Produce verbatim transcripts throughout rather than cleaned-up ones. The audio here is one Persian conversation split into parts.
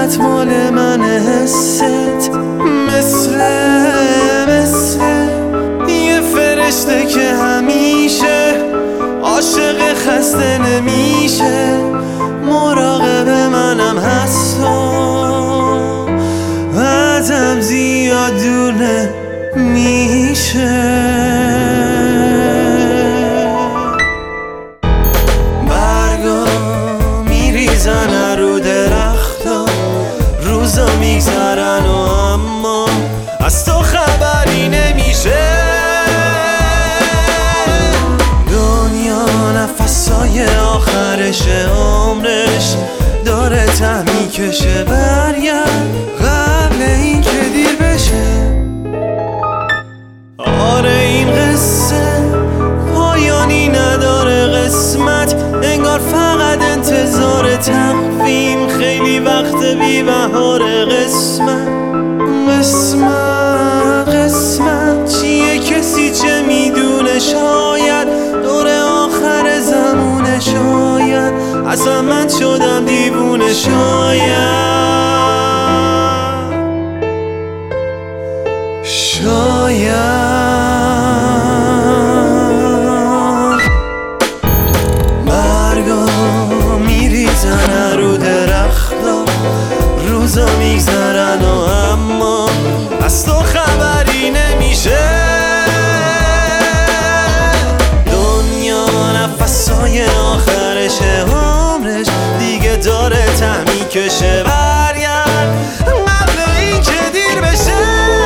فقط مال من حست، مثل مثل یه فرشته که همیشه عاشق خسته نمیشه، مراقب منم هست و ازم زیاد دور نمیشه. برگا میریزن رو درختا، روزا میگذرن و اما از تو خبری نمیشه. دنیا نفسای آخرش عمرش داره ته میکشه، برگرد قبل این که دیر بشه. آره این قصه پایانی نداره، قسمت انگار فقط انتظار تقویم، خیلی وقت بی بهاره. قسمت قسمت قسمت چیه کسی چه میدونه، شاید دور آخر زمونه، شاید اصلا من شدم دیوونه، شاید شاید برگا میریزن رو درختا، روزا میگذرن و اما از تو خبری نمیشه. دنیا نفسای آخرش عمرش دیگه داره ته میکشه، برگرد قبل این که دیر بشه.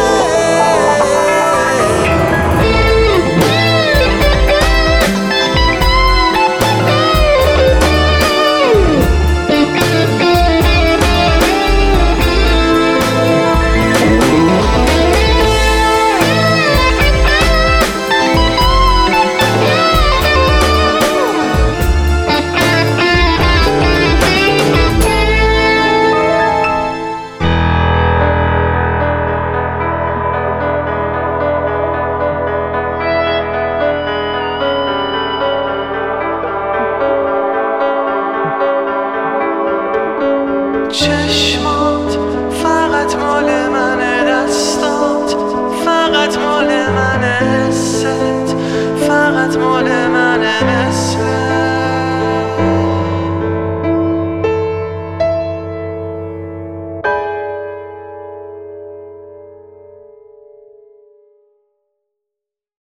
چشمات فقط مال منه، دستات فقط مال منه، حست فقط مال منه.